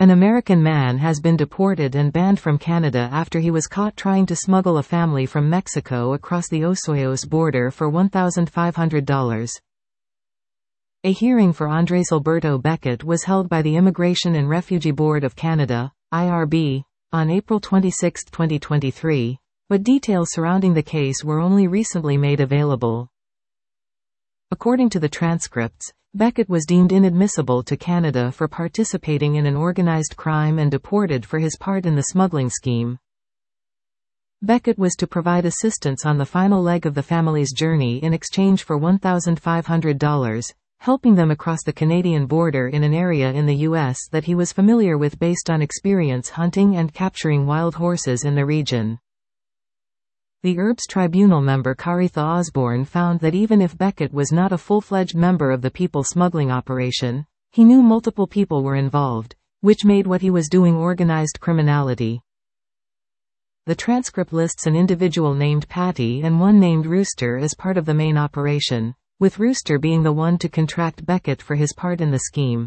An American man has been deported and banned from Canada after he was caught trying to smuggle a family from Mexico across the Osoyoos border for $1,500. A hearing for Andres Alberto Beckett was held by the Immigration and Refugee Board of Canada, IRB, on April 26, 2023, but details surrounding the case were only recently made available. According to the transcripts, Beckett was deemed inadmissible to Canada for participating in an organized crime and deported for his part in the smuggling scheme. Beckett was to provide assistance on the final leg of the family's journey in exchange for $1,500, helping them across the Canadian border in an area in the U.S. that he was familiar with based on experience hunting and capturing wild horses in the region. The IRB's tribunal member Caritha Osborne found that even if Beckett was not a full-fledged member of the people smuggling operation, he knew multiple people were involved, which made what he was doing organized criminality. The transcript lists an individual named Patty and one named Rooster as part of the main operation, with Rooster being the one to contract Beckett for his part in the scheme.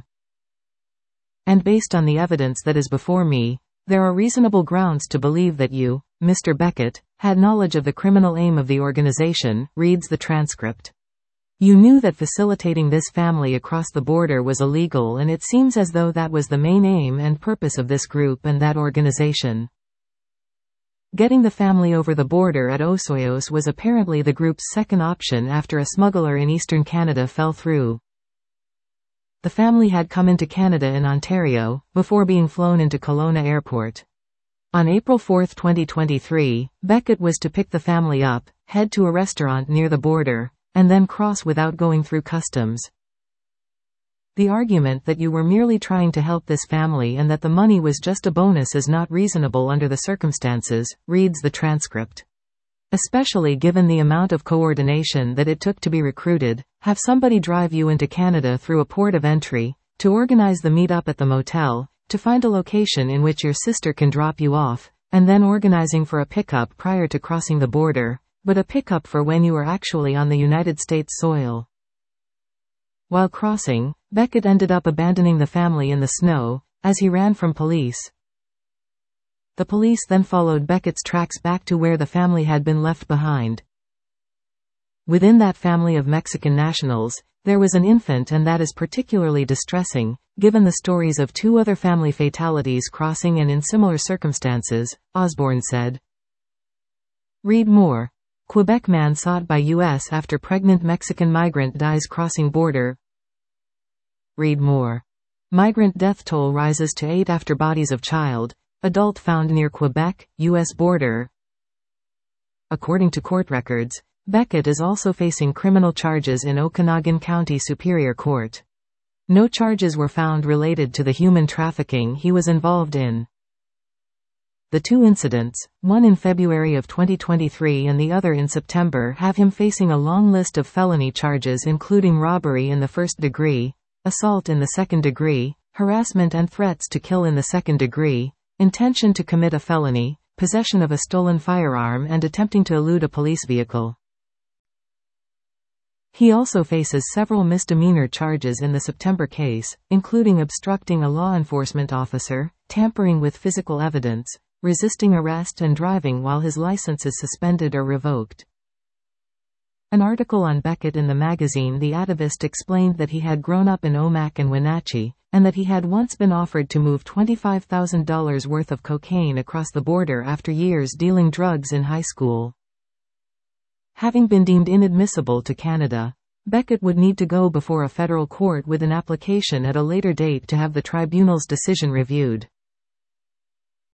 And based on the evidence that is before me, there are reasonable grounds to believe that you, Mr. Beckett, had knowledge of the criminal aim of the organization, reads the transcript. You knew that facilitating this family across the border was illegal, and it seems as though that was the main aim and purpose of this group and that organization. Getting the family over the border at Osoyoos was apparently the group's second option after a smuggler in eastern Canada fell through. The family had come into Canada in Ontario, before being flown into Kelowna Airport. On April 4, 2023, Beckett was to pick the family up, head to a restaurant near the border, and then cross without going through customs. The argument that you were merely trying to help this family and that the money was just a bonus is not reasonable under the circumstances, reads the transcript. Especially given the amount of coordination that it took to be recruited, have somebody drive you into Canada through a port of entry, to organize the meet-up at the motel, to find a location in which your sister can drop you off, and then organizing for a pickup prior to crossing the border, but a pickup for when you are actually on the United States soil. While crossing, Beckett ended up abandoning the family in the snow, as he ran from police. The police then followed Beckett's tracks back to where the family had been left behind. Within that family of Mexican nationals, there was an infant, and that is particularly distressing, given the stories of two other family fatalities crossing and in similar circumstances, Osborne said. Read more. Quebec man sought by U.S. after pregnant Mexican migrant dies crossing border. Read more. Migrant death toll rises to 8 after bodies of child, adult found near Quebec, U.S. border. According to court records, Beckett is also facing criminal charges in Okanagan County Superior Court. No charges were found related to the human trafficking he was involved in. The two incidents, one in February of 2023 and the other in September, have him facing a long list of felony charges including robbery in the first degree, assault in the second degree, harassment and threats to kill in the second degree, intention to commit a felony, possession of a stolen firearm and attempting to elude a police vehicle. He also faces several misdemeanor charges in the September case, including obstructing a law enforcement officer, tampering with physical evidence, resisting arrest and driving while his license is suspended or revoked. An article on Beckett in the magazine The Atavist explained that he had grown up in Omak and Wenatchee, and that he had once been offered to move $25,000 worth of cocaine across the border after years dealing drugs in high school. Having been deemed inadmissible to Canada, Beckett would need to go before a federal court with an application at a later date to have the tribunal's decision reviewed.